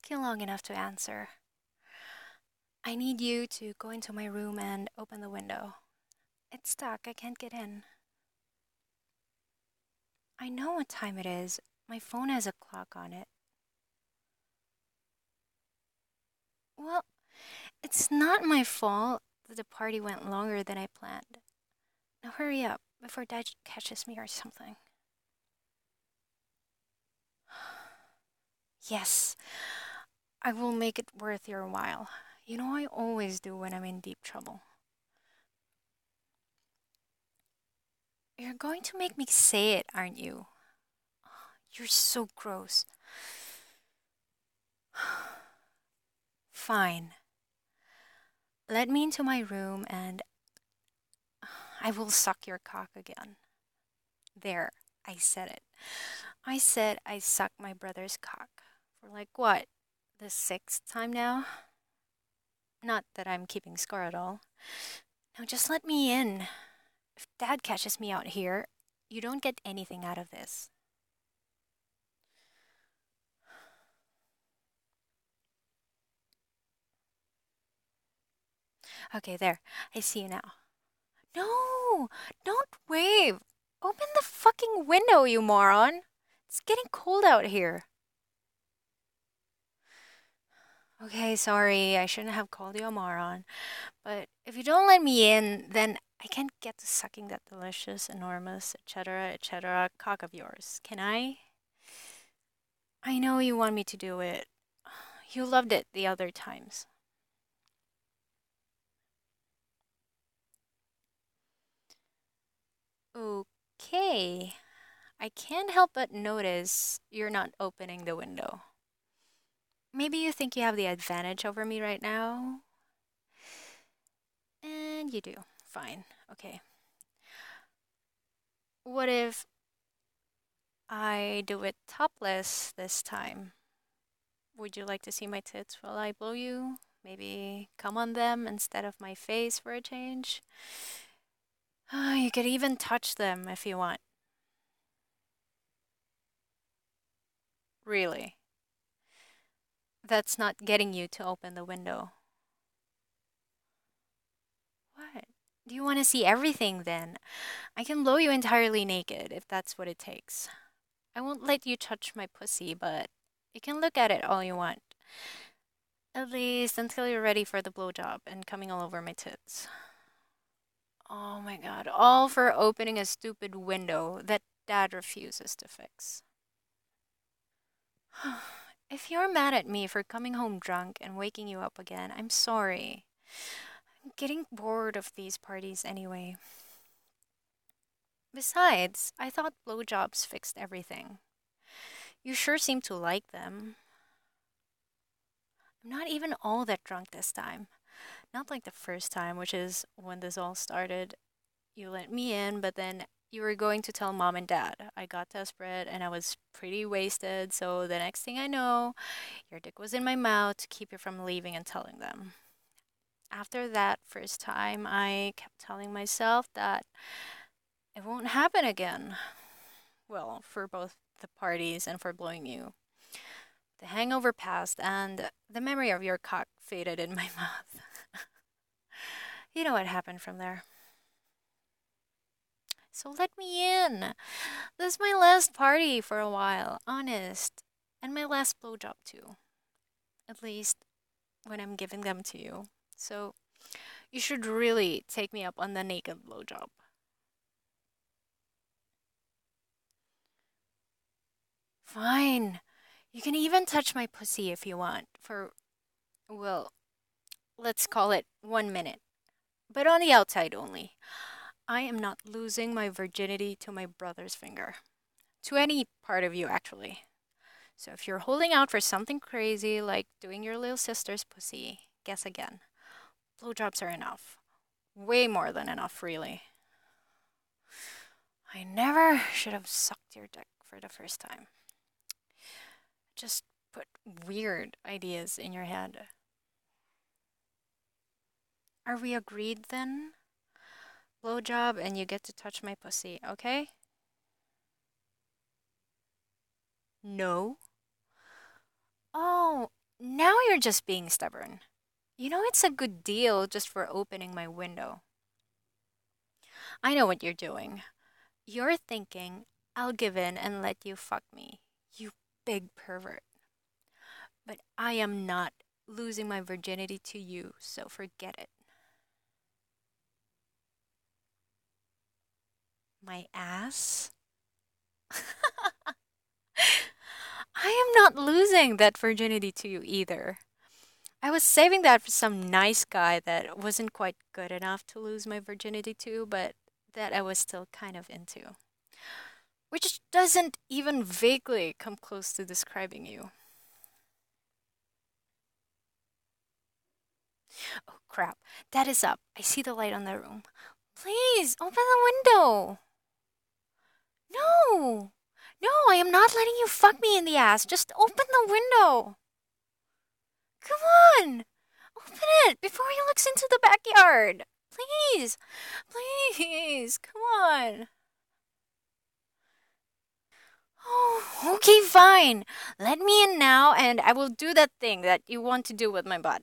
took you long enough to answer. I need you to go into my room and open the window. It's stuck, I can't get in. I know what time it is. My phone has a clock on it. Well, it's not my fault that the party went longer than I planned. Now hurry up before Dad catches me or something. Yes, I will make it worth your while. You know I always do when I'm in deep trouble. You're going to make me say it, aren't you? You're so gross. Fine. Let me into my room and I will suck your cock again. There, I said it. I said I suck my brother's cock. For like what? The sixth time now? Not that I'm keeping score at all. Now just let me in. If Dad catches me out here, you don't get anything out of this. Okay, there. I see you now. No! Don't wave! Open the fucking window, you moron! It's getting cold out here. Okay, sorry, I shouldn't have called you a moron. But if you don't let me in, then I can't get to sucking that delicious, enormous, etc., cock of yours. Can I? I know you want me to do it. You loved it the other times. Okay. I can't help but notice you're not opening the window. Maybe you think you have the advantage over me right now? And you do. Fine. Okay. What if I do it topless this time? Would you like to see my tits while I blow you? Maybe come on them instead of my face for a change? You could even touch them if you want. Really. That's not getting you to open the window. What? Do you want to see everything then? I can blow you entirely naked if that's what it takes. I won't let you touch my pussy, but you can look at it all you want. At least until you're ready for the blowjob and coming all over my tits. Oh my god, all for opening a stupid window that Dad refuses to fix. If you're mad at me for coming home drunk and waking you up again, I'm sorry. I'm getting bored of these parties anyway. Besides, I thought blowjobs fixed everything. You sure seem to like them. I'm not even all that drunk this time. Not like the first time, which is when this all started. You let me in, but then you were going to tell mom and dad. I got desperate and I was pretty wasted, so the next thing I know, your dick was in my mouth to keep you from leaving and telling them. After that first time, I kept telling myself that it won't happen again. Well, for both the parties and for blowing you. The hangover passed and the memory of your cock faded in my mouth. You know what happened from there. So let me in. This is my last party for a while, honest. And my last blowjob too. At least when I'm giving them to you. So you should really take me up on the naked blowjob. Fine. You can even touch my pussy if you want. For, well, let's call it 1 minute. But on the outside only. I am not losing my virginity to my brother's finger. To any part of you, actually. So if you're holding out for something crazy like doing your little sister's pussy, guess again. Blowjobs are enough. Way more than enough, really. I never should have sucked your dick for the first time. Just put weird ideas in your head. Are we agreed then? Blowjob and you get to touch my pussy, okay? No. Oh, you're just being stubborn. You know it's a good deal just for opening my window. I know what you're doing. You're thinking, I'll give in and let you fuck me. You big pervert. But I am not losing my virginity to you, so forget it. My ass? I am not losing that virginity to you either. I was saving that for some nice guy that wasn't quite good enough to lose my virginity to, but that I was still kind of into. Which doesn't even vaguely come close to describing you. Oh crap, that is up. I see the light on the room. Please, open the window. No! No, I am not letting you fuck me in the ass. Just open the window. Come on! Open it before he looks into the backyard. Please! Please! Come on! Oh, okay, fine. Let me in now and I will do that thing that you want to do with my butt.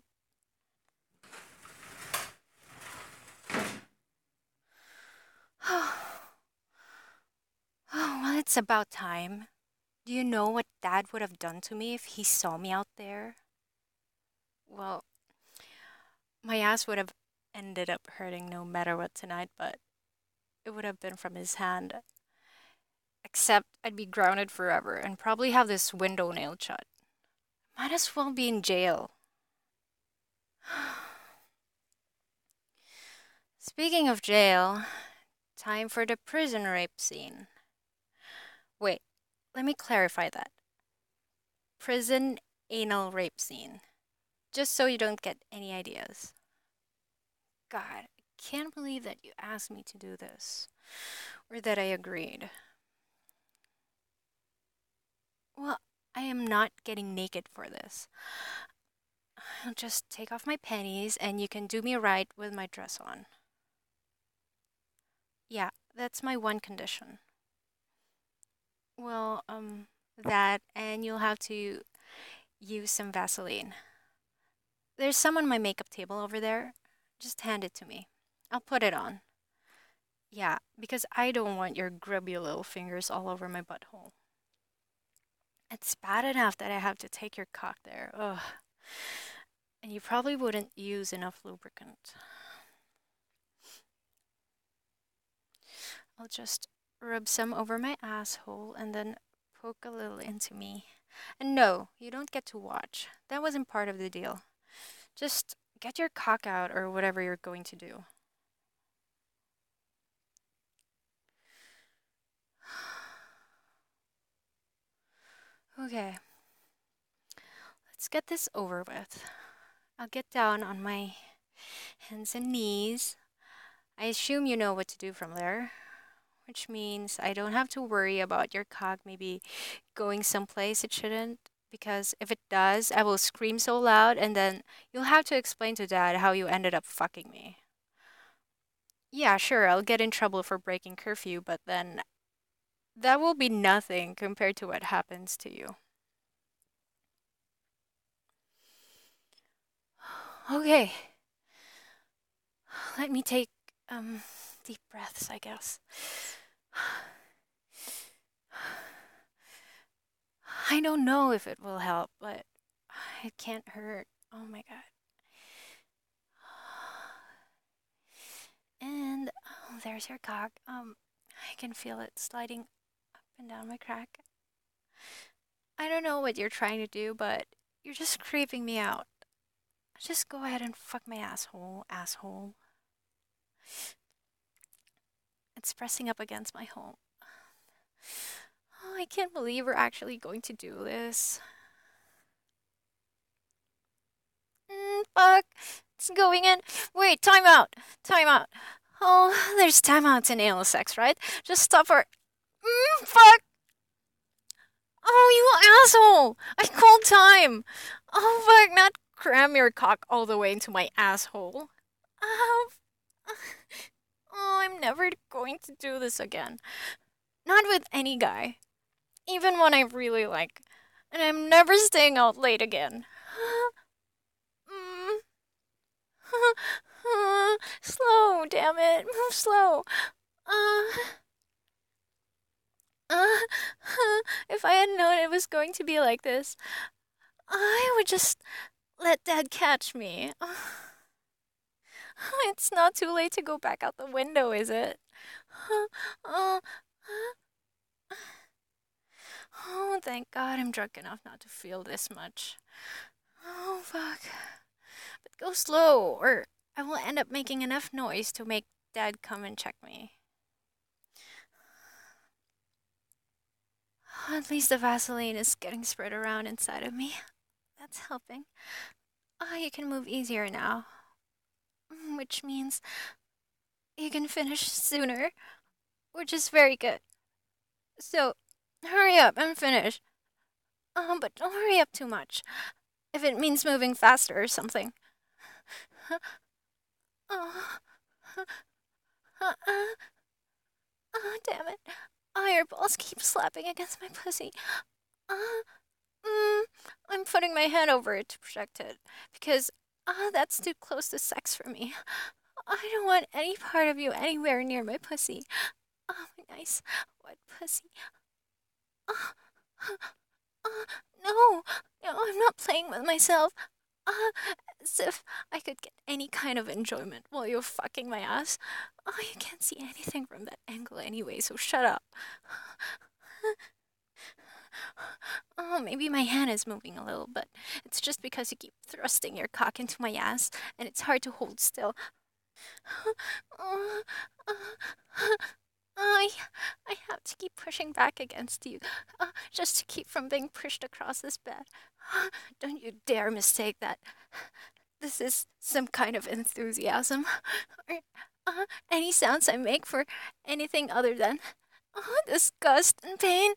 Oh, well, it's about time. Do you know what Dad would have done to me if he saw me out there? Well, my ass would have ended up hurting no matter what tonight, but it would have been from his hand. Except I'd be grounded forever and probably have this window nailed shut. Might as well be in jail. Speaking of jail, time for the prison rape scene. Wait, let me clarify that. Prison anal rape scene. Just so you don't get any ideas. God, I can't believe that you asked me to do this. Or that I agreed. Well, I am not getting naked for this. I'll just take off my panties and you can do me right with my dress on. Yeah, that's my one condition. Well, that and you'll have to use some Vaseline. There's some on my makeup table over there. Just hand it to me. I'll put it on. Yeah, because I don't want your grubby little fingers all over my butthole. It's bad enough that I have to take your cock there. Ugh. And you probably wouldn't use enough lubricant. I'll just rub some over my asshole and then poke a little into me. And no, you don't get to watch. That wasn't part of the deal. Just get your cock out or whatever you're going to do. Okay. Let's get this over with. I'll get down on my hands and knees. I assume you know what to do from there, which means I don't have to worry about your cock maybe going someplace it shouldn't, because if it does, I will scream so loud and then you'll have to explain to Dad how you ended up fucking me. Yeah, sure, I'll get in trouble for breaking curfew, but then that will be nothing compared to what happens to you. Okay. Let me take deep breaths, I guess. I don't know if it will help, but it can't hurt. Oh my god. And oh, there's your cock. I can feel it sliding up and down my crack. I don't know what you're trying to do, but you're just creeping me out. Just go ahead and fuck my asshole. It's pressing up against my hole. Oh, I can't believe we're actually going to do this. Fuck. It's going in. Wait, time out. Time out. Oh, there's timeouts in anal sex, right? Just stop for. Fuck. Oh, you asshole. I called time. Oh, fuck. Not cram your cock all the way into my asshole. Oh, I'm never going to do this again. Not with any guy. Even one I really like. And I'm never staying out late again. Slow, damn it. Move slow. Uh, uh, if I had known it was going to be like this, I would just let Dad catch me. It's not too late to go back out the window, is it? Oh, oh, thank God I'm drunk enough not to feel this much. Oh, fuck. But go slow, or I will end up making enough noise to make Dad come and check me. At least the Vaseline is getting spread around inside of me. That's helping. You can move easier now. Which means you can finish sooner, which is very good. So, hurry up and finish. But don't hurry up too much. If it means moving faster or something. Oh, damn it. Your balls keep slapping against my pussy. I'm putting my head over it to protect it. Because, that's too close to sex for me. I don't want any part of you anywhere near my pussy. My nice, wet pussy. No, I'm not playing with myself. As if I could get any kind of enjoyment while you're fucking my ass. You can't see anything from that angle anyway, so shut up. Maybe my hand is moving a little, but it's just because you keep thrusting your cock into my ass, and it's hard to hold still. I, I have to keep pushing back against you, just to keep from being pushed across this bed. Don't you dare mistake that this is some kind of enthusiasm, or any sounds I make for anything other than disgust and pain.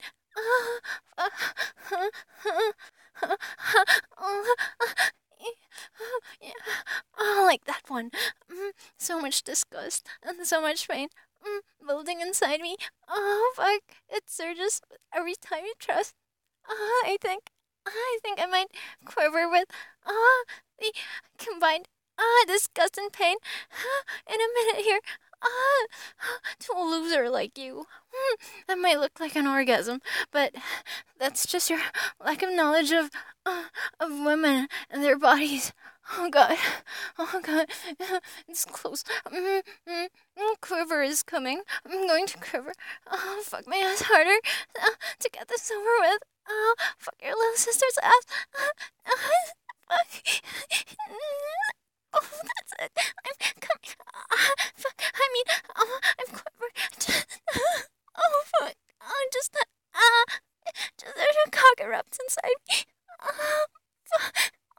Like that one. So much disgust and so much pain building inside me. Fuck. It surges every time you trust. I think I might quiver with the combined disgust and pain in a minute here. To a loser like you. That might look like an orgasm, but that's just your lack of knowledge of women and their bodies. Oh god, oh god, it's close. Quiver is coming. I'm going to quiver. Fuck my ass harder to get this over with. Fuck your little sister's ass. Fuck. Oh, that's it. I'm coming. Fuck. I mean, I'm quivering. Oh, fuck. Just there's a cock erupts inside me. Fuck.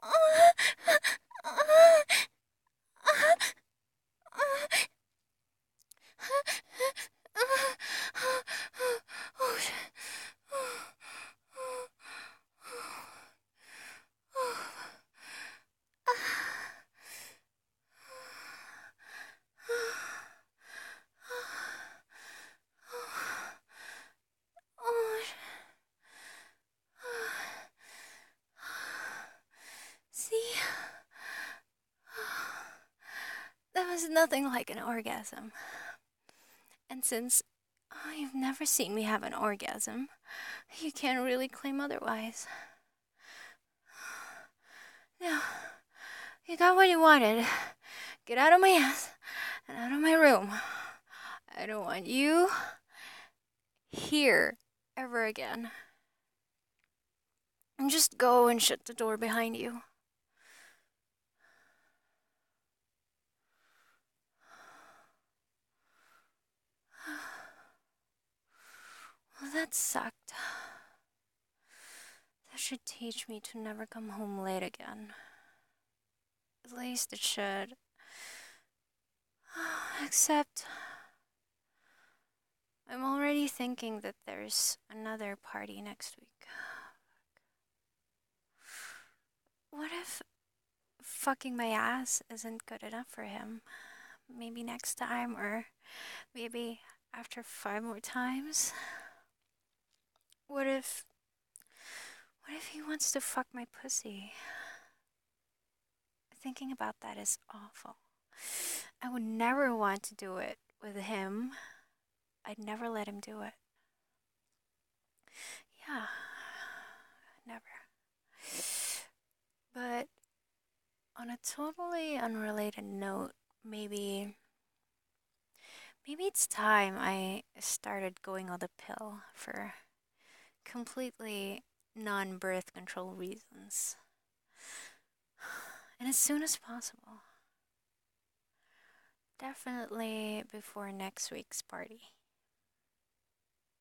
Oh, shit. See? That was nothing like an orgasm. And since you've never seen me have an orgasm, you can't really claim otherwise. Now, you got what you wanted. Get out of my ass and out of my room. I don't want you here ever again. And just go and shut the door behind you. Well, that sucked. That should teach me to never come home late again. At least it should. Except, I'm already thinking that there's another party next week. What if fucking my ass isn't good enough for him? Maybe next time, or maybe after 5 more times? What if he wants to fuck my pussy? thinking about that is awful. I would never want to do it with him. I'd never let him do it. Yeah, never. But on a totally unrelated note, maybe it's time I started going on the pill for completely non-birth control reasons. And as soon as possible. Definitely before next week's party.